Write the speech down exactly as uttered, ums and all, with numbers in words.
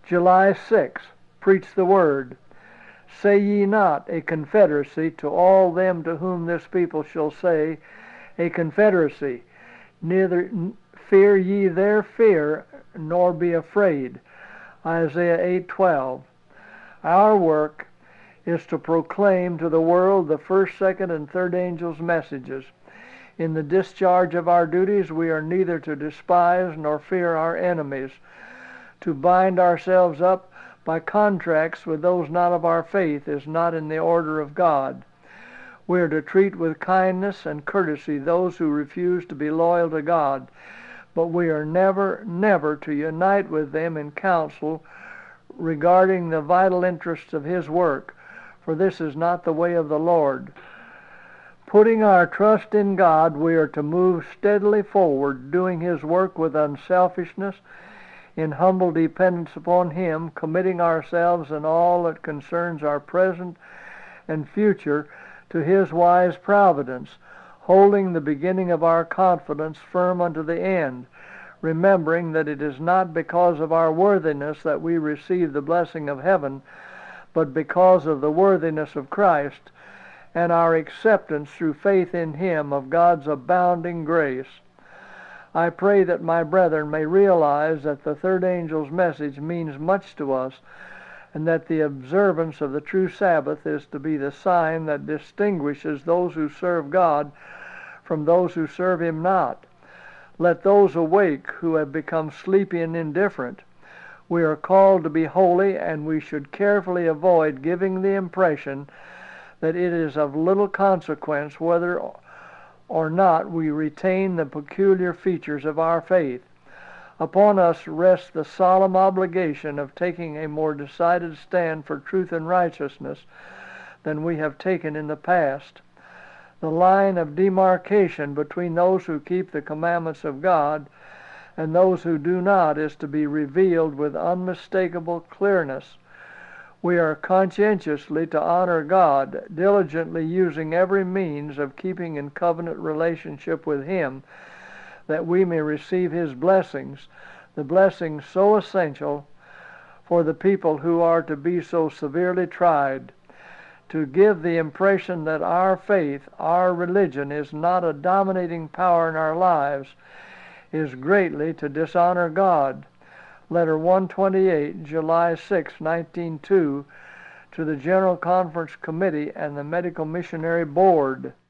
July sixth, preach the word. Say ye not a confederacy to all them to whom this people shall say a confederacy, neither fear ye their fear, nor be afraid. Isaiah eight twelve. Our work is to proclaim to the world the first, second, and third angels' messages. In the discharge of our duties, we are neither to despise nor fear our enemies. To bind ourselves up by contracts with those not of our faith is not in the order of God. We are to treat with kindness and courtesy those who refuse to be loyal to God, but we are never, never to unite with them in counsel regarding the vital interests of His work, for this is not the way of the Lord. Putting our trust in God, we are to move steadily forward, doing His work with unselfishness, in humble dependence upon Him, committing ourselves in all that concerns our present and future to His wise providence, holding the beginning of our confidence firm unto the end, remembering that it is not because of our worthiness that we receive the blessing of heaven, but because of the worthiness of Christ and our acceptance through faith in Him of God's abounding grace. I pray that my brethren may realize that the third angel's message means much to us, and that the observance of the true Sabbath is to be the sign that distinguishes those who serve God from those who serve Him not. Let those awake who have become sleepy and indifferent. We are called to be holy, and we should carefully avoid giving the impression that it is of little consequence whether or not we retain the peculiar features of our faith. Upon us rests the solemn obligation of taking a more decided stand for truth and righteousness than we have taken in the past. The line of demarcation between those who keep the commandments of God and those who do not is to be revealed with unmistakable clearness. We are conscientiously to honor God, diligently using every means of keeping in covenant relationship with Him, that we may receive His blessings, the blessings so essential for the people who are to be so severely tried. To give the impression that our faith, our religion, is not a dominating power in our lives is greatly to dishonor God. Letter one twenty-eight, July sixth, nineteen oh two, to the General Conference Committee and the Medical Missionary Board.